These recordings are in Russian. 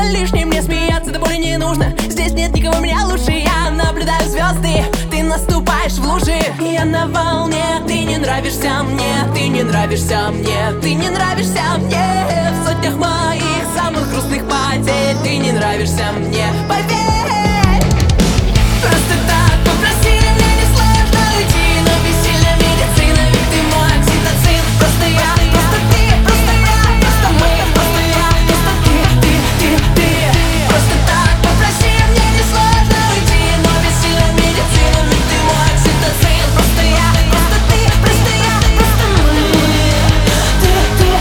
лишним, мне смеяться до боли не нужно. Здесь нет никого меня лучше, я наблюдаю звезды. Ты наступаешь в лужи, я на волне. Ты не нравишься мне, ты не нравишься мне, ты не нравишься мне. В сотнях моих самых грустных потерь ты не нравишься мне, поверь. Просто так попроси, мне не сложно уйти, но бессильна медицина, ведь ты мой окситоцин. Просто я, просто ты, просто я, просто мы, просто я, просто ты. Просто так попроси, мне не сложно уйти, но бессильна медицина, ведь ты мой окситоцин. Просто я, просто ты, просто я, просто мы, ты.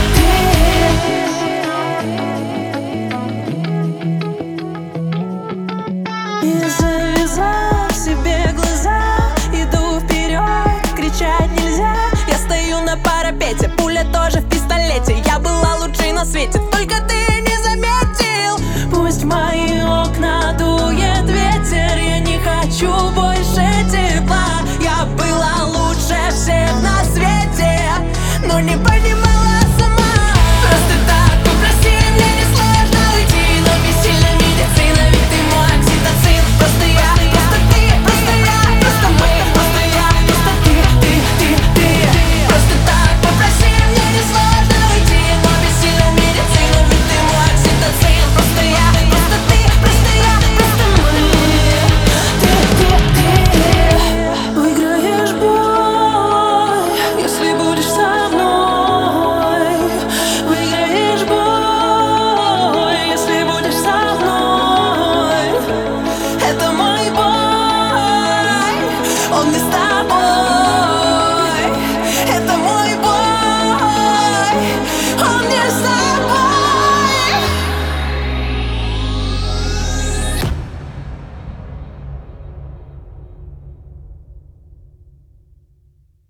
И завязав себе глаза, иду вперед, кричать нельзя. Я стою на парапете, пуля тоже в пистолете. Я была лучшей на свете, только ты не заметил. Пусть в мои окна дует ветер, я не хочу больше тепла. Я была лучше всех на свете, но не понимала сама. Просто так попроси, мне не сложно уйти, но бессильна медицина, ведь ты мой окситоцин. Просто я, просто ты, просто я, просто мы, просто я, просто ты. Просто так попроси, мне не сложно уйти, но бессильна медицина, ведь ты мой окситоцин. Просто я, просто ты, просто я, просто мы, ты. Выиграешь бой, если будешь со мной. Выиграешь бой, если будешь со мной. Это мой бой, он не станет.